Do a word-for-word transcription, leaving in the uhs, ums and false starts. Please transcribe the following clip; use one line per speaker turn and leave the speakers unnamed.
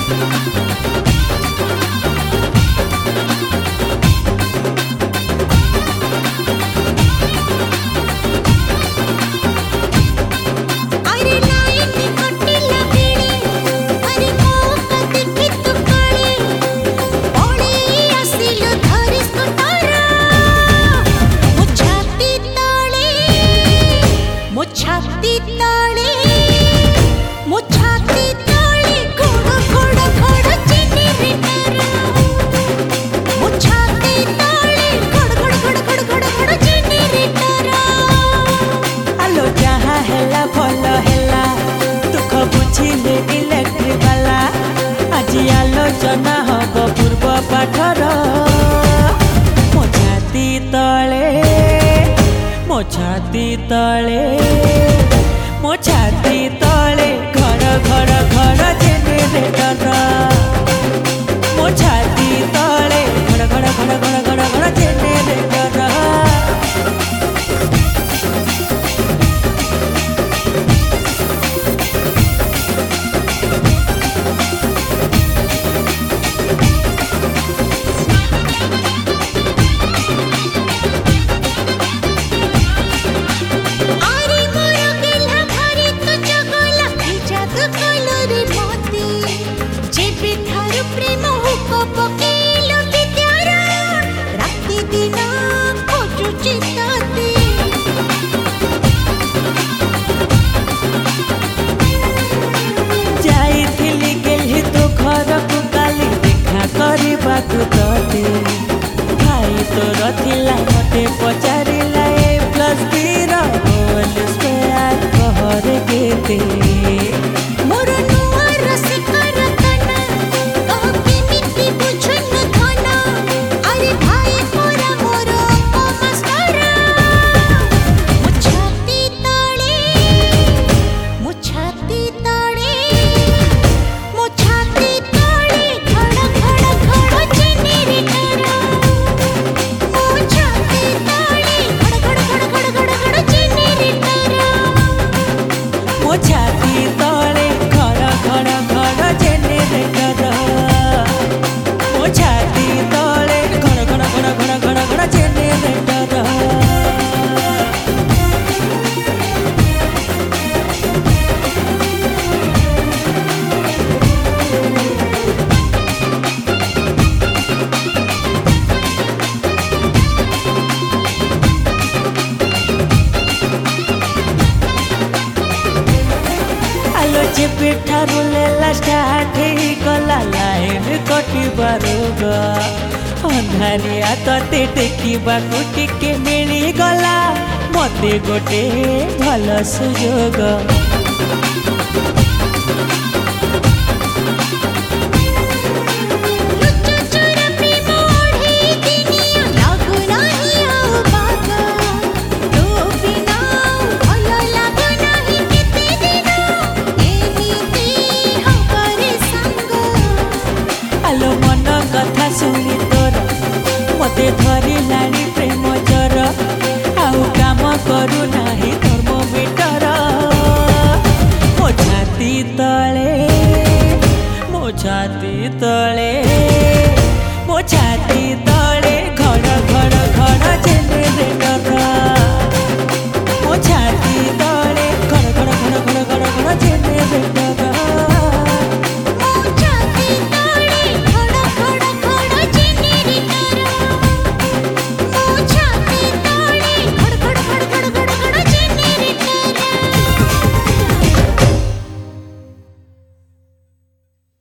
आलोचना हम पूर्व पाठर मो छाती तले मो छाती तले मो छाती तले घर घर घर जेनेरेटर मो छाती तले घर घर घर घर घर घर जेनेरेटर भाई तोर थिला मते पचारिला ए प्लस बी रो होल स्क्वायर कहर केते
मोर नुआ रसिकर तना कह के मिट्टी बुझन धना अरे भाई मोरा मोर मास्टर मो छाती तळे मो छाती तळे मो छाती तळे खड़ खड़ खड़ जेनेरेटर मो छाती तळे खड़ खड़ खड़ खड़ खड़ खड़ जेनेरेटर
मो छाती तले घर घर घर जेनेरेटर मो छाती तले घर घर घर घर घर घर जेनेरेटर जेबे ठारू लेला स्टार्ट ही गला लाइन कटिबार अंधारिया तते देखा टिके मिली गला मते गोटे भल सुजोग कथा सुनी तोर मते धरी लाणी प्रेम जर आउ काम करू नाही थर्मोमीटर मो छाती तले मो छाती तले